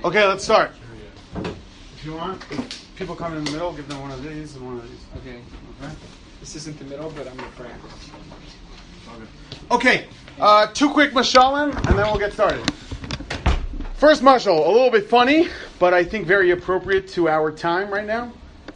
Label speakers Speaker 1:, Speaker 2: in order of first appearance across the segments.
Speaker 1: Okay, let's start. If you want, if people come in the middle, give them one of these and one of these.
Speaker 2: Okay. This isn't the middle, but I'm going to pray.
Speaker 1: Okay, two quick mashalim, and then we'll get started. First mashal, a little bit funny, but I think very appropriate to our time right now.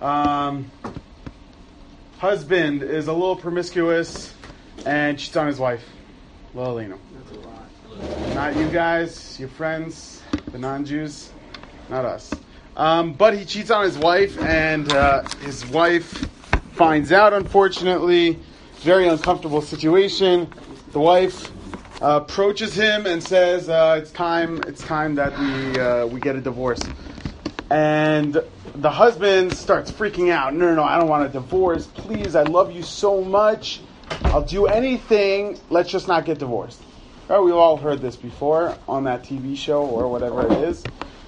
Speaker 1: Husband is a little promiscuous and cheats on his wife. Lalino.
Speaker 2: That's a lot.
Speaker 1: Not you guys, your friends, the non-Jews, not us. But he cheats on his wife, and his wife finds out, unfortunately. Very uncomfortable situation. The wife approaches him and says, it's time that we get a divorce. And the husband starts freaking out. No, I don't want a divorce. Please, I love you so much. I'll do anything. Let's just not get divorced. Right, we've all heard this before on that TV show or whatever it is.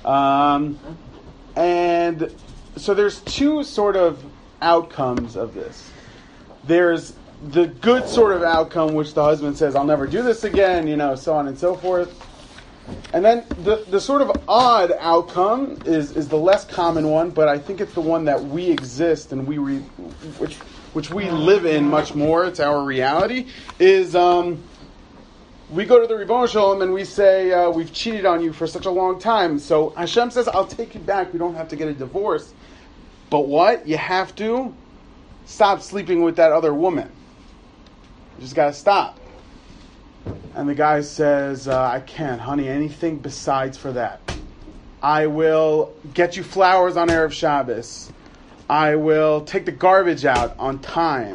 Speaker 1: And so there's two sort of outcomes of this. There's the good sort of outcome, which the husband says, I'll never do this again, so on and so forth. And then the sort of odd outcome is the less common one, but I think it's the one that we exist and which we live in much more. It's our reality. Is we go to the Ribbono Shel Olam and we say, we've cheated on you for such a long time. So Hashem says, I'll take you back. We don't have to get a divorce. But what? You have to stop sleeping with that other woman. You just got to stop. And the guy says, I can't, honey, anything besides for that. I will get you flowers on Erev Shabbos. I will take the garbage out on time.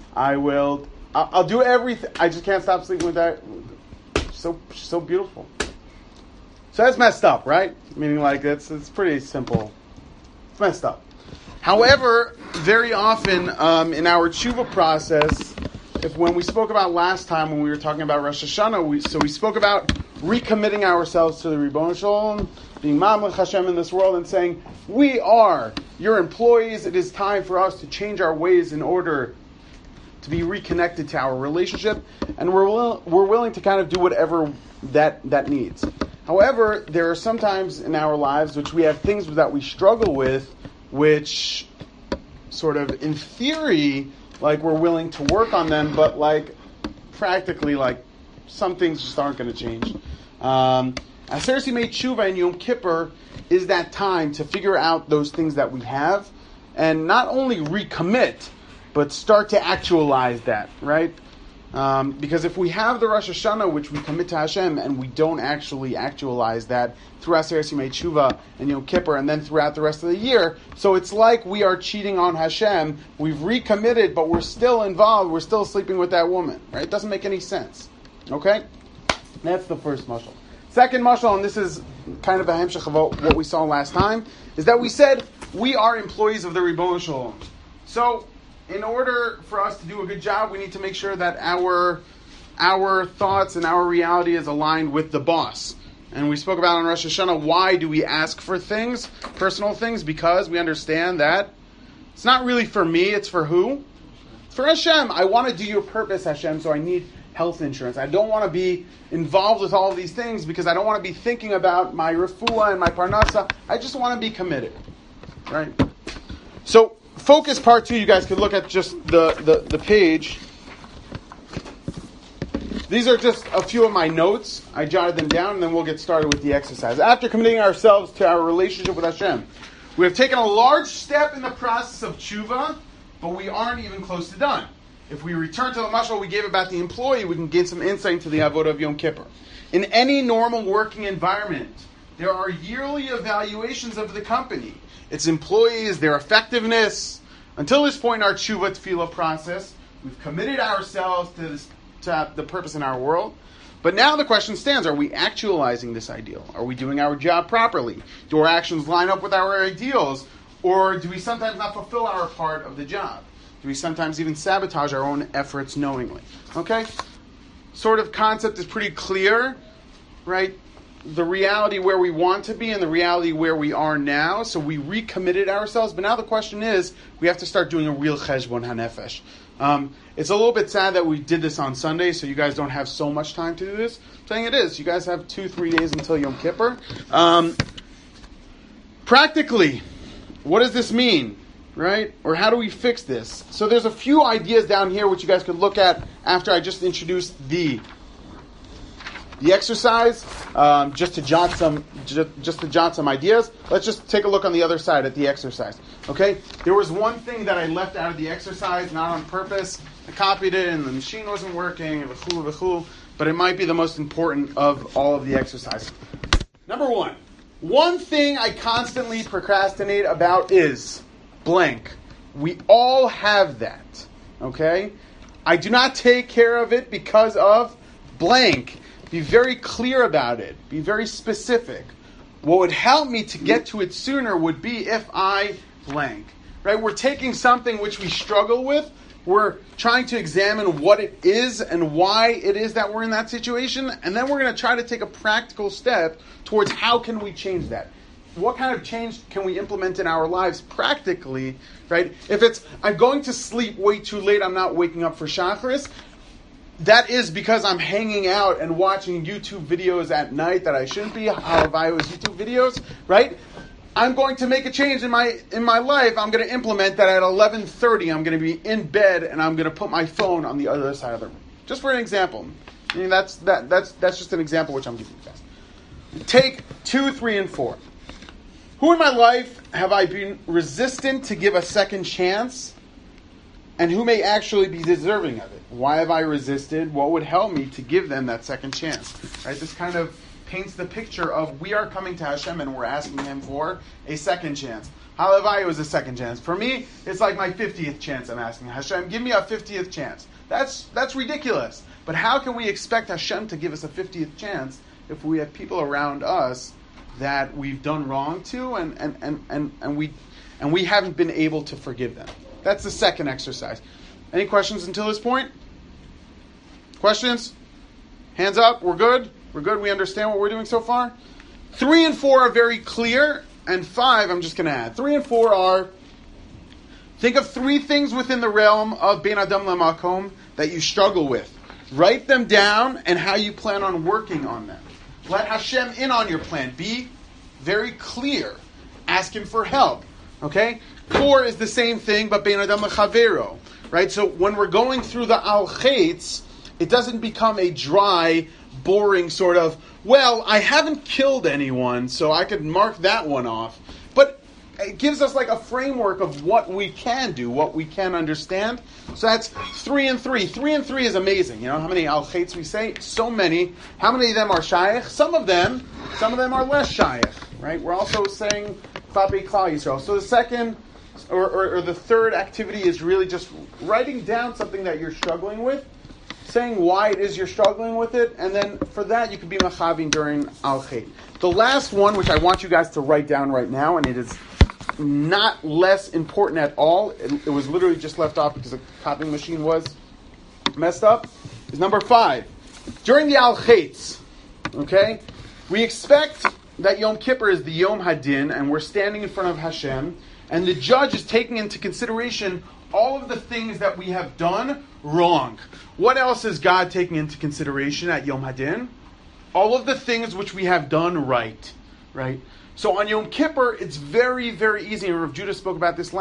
Speaker 1: I'll do everything. I just can't stop sleeping with that. She's so beautiful. So that's messed up, right? Meaning it's pretty simple. It's messed up. However, very often in our tshuva process, when we spoke about last time when we were talking about Rosh Hashanah, we spoke about recommitting ourselves to the Ribbono Shel Olam, being Mamlech Hashem in this world, and saying, we are your employees. It is time for us to change our ways in order to be reconnected to our relationship, and we're willing to kind of do whatever that needs. However, there are some times in our lives which we have things that we struggle with, which sort of in theory, we're willing to work on them, but practically, some things just aren't going to change. Aser Simei Tshuva and Yom Kippur is that time to figure out those things that we have, and not only recommit, but start to actualize that, right? Because if we have the Rosh Hashanah, which we commit to Hashem, and we don't actually actualize that through Aser Simei Tshuva and Yom Kippur, and then throughout the rest of the year, so it's like we are cheating on Hashem. We've recommitted, but we're still involved. We're still sleeping with that woman, right? It doesn't make any sense. Okay? That's the first mashal. Second mashal, and this is kind of a hemshech of what we saw last time, is that we said we are employees of the Ribbono Shel Olam. So, in order for us to do a good job, we need to make sure that our thoughts and our reality is aligned with the boss. And we spoke about on Rosh Hashanah, why do we ask for things, personal things? Because we understand that it's not really for me, it's for who? It's for Hashem. I want to do your purpose, Hashem, so I need health insurance. I don't want to be involved with all of these things because I don't want to be thinking about my refuah and my parnasa. I just want to be committed. Right? So, focus part 2, you guys could look at just the page. These are just a few of my notes. I jotted them down, and then we'll get started with the exercise. After committing ourselves to our relationship with Hashem, we have taken a large step in the process of tshuva, but we aren't even close to done. If we return to the mashal we gave about the employee, we can gain some insight into the avodah of Yom Kippur. In any normal working environment, there are yearly evaluations of the company, its employees, their effectiveness. Until this point in our tshuva tefillah process, we've committed ourselves to the purpose in our world. But now the question stands, are we actualizing this ideal? Are we doing our job properly? Do our actions line up with our ideals? Or do we sometimes not fulfill our part of the job? Do we sometimes even sabotage our own efforts knowingly? Okay? Sort of concept is pretty clear, right? The reality where we want to be and the reality where we are now. So we recommitted ourselves. But now the question is, we have to start doing a real cheshbon hanefesh. It's a little bit sad that we did this on Sunday, so you guys don't have so much time to do this. I'm saying it is. You guys have 2-3 days until Yom Kippur. Practically, what does this mean, right? Or how do we fix this? So there's a few ideas down here which you guys could look at after I just introduced the exercise, just to jot some ideas. Let's just take a look on the other side at the exercise. Okay, there was one thing that I left out of the exercise, not on purpose. I copied it and the machine wasn't working, but it might be the most important of all of the exercises. Number one thing I constantly procrastinate about is blank. We all have that, okay? I do not take care of it because of blank. Be very clear about it. Be very specific. What would help me to get to it sooner would be if I blank. Right? We're taking something which we struggle with. We're trying to examine what it is and why it is that we're in that situation. And then we're going to try to take a practical step towards how can we change that. What kind of change can we implement in our lives practically, right? If it's, I'm going to sleep way too late, I'm not waking up for Shacharis, that is because I'm hanging out and watching YouTube videos at night that I shouldn't be. Halavios YouTube videos, right? I'm going to make a change in my life. I'm going to implement that at 11:30. I'm going to be in bed and I'm going to put my phone on the other side of the room. Just for an example. I mean, that's just an example which I'm giving you guys. Take 2, 3, and 4. Who in my life have I been resistant to give a second chance? And who may actually be deserving of it? Why have I resisted? What would help me to give them that second chance? Right? This kind of paints the picture of we are coming to Hashem and we're asking Him for a second chance. Halavai was a second chance. For me, it's like my 50th chance I'm asking Hashem, give me a 50th chance. That's ridiculous. But how can we expect Hashem to give us a 50th chance if we have people around us that we've done wrong to and we haven't been able to forgive them? That's the second exercise. Any questions until this point? Questions? Hands up. We're good? We're good? We understand what we're doing so far? 3 and 4 are very clear. And 5, I'm just going to add. 3 and 4 are, think of 3 things within the realm of Ben Adam Lamakom that you struggle with. Write them down and how you plan on working on them. Let Hashem in on your plan. Be very clear. Ask Him for help. Okay? 4 is the same thing, but Ben Adam Lechavero. Right? So when we're going through the Al-Chetz, it doesn't become a dry, boring sort of, well, I haven't killed anyone, so I could mark that one off. But it gives us like a framework of what we can do, what we can understand. So that's 3 and 3. 3 and 3 is amazing. You know how many Al-Chetz we say? So many. How many of them are Shaykh? Some of them are less Shaykh. Right? We're also saying Klapi Klal Yisrael. So the second or the third activity is really just writing down something that you're struggling with, saying why it is you're struggling with it, and then for that you could be machavin during Al-Chet. The last one, which I want you guys to write down right now, and it is not less important at all, it was literally just left off because the copying machine was messed up, is number 5. During the Al-Chetz, okay, we expect that Yom Kippur is the Yom Hadin, and we're standing in front of Hashem, and the judge is taking into consideration all of the things that we have done wrong. What else is God taking into consideration at Yom Hadin? All of the things which we have done right. So on Yom Kippur, it's very, very easy, and Rav Judah spoke about this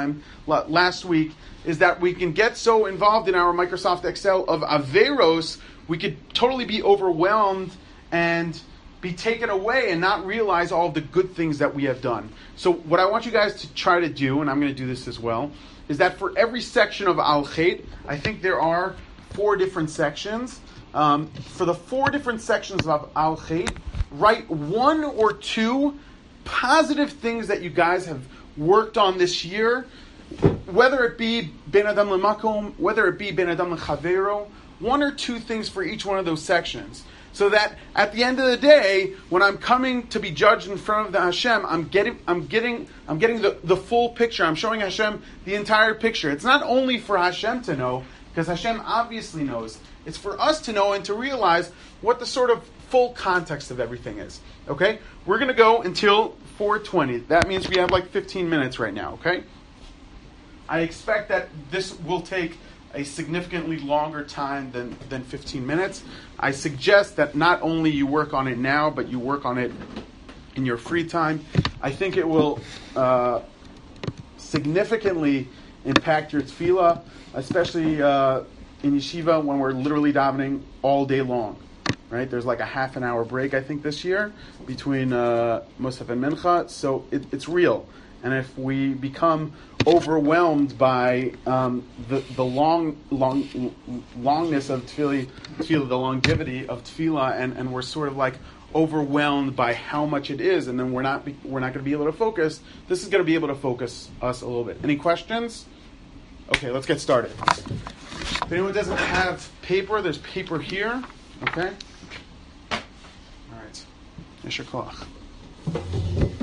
Speaker 1: last week, is that we can get so involved in our Microsoft Excel of Averos, we could totally be overwhelmed and be taken away and not realize all of the good things that we have done. So what I want you guys to try to do, and I'm going to do this as well, is that for every section of Al-Chet, I think there are 4 different sections. For the 4 different sections of Al-Chet, write 1 or 2 positive things that you guys have worked on this year, whether it be Ben Adam L'Makom, whether it be Ben Adam L'Chavero, 1 or 2 things for each one of those sections. So that at the end of the day, when I'm coming to be judged in front of the Hashem, I'm getting the full picture. I'm showing Hashem the entire picture. It's not only for Hashem to know, because Hashem obviously knows. It's for us to know and to realize what the sort of full context of everything is. Okay? We're going to go until 4:20. That means we have like 15 minutes right now. Okay? I expect that this will take a significantly longer time than 15 minutes. I suggest that not only you work on it now, but you work on it in your free time. I think it will significantly impact your tefillah, especially in yeshiva when we're literally davening all day long. Right? There's like a half an hour break, I think, this year between Musaf and Mincha, so it's real. And if we become overwhelmed by the longness of tefillah, the longevity of tefillah, and we're sort of like overwhelmed by how much it is, and then we're not going to be able to focus. This is going to be able to focus us a little bit. Any questions? Okay, let's get started. If anyone doesn't have paper, there's paper here. Okay. All right. Yesher koach.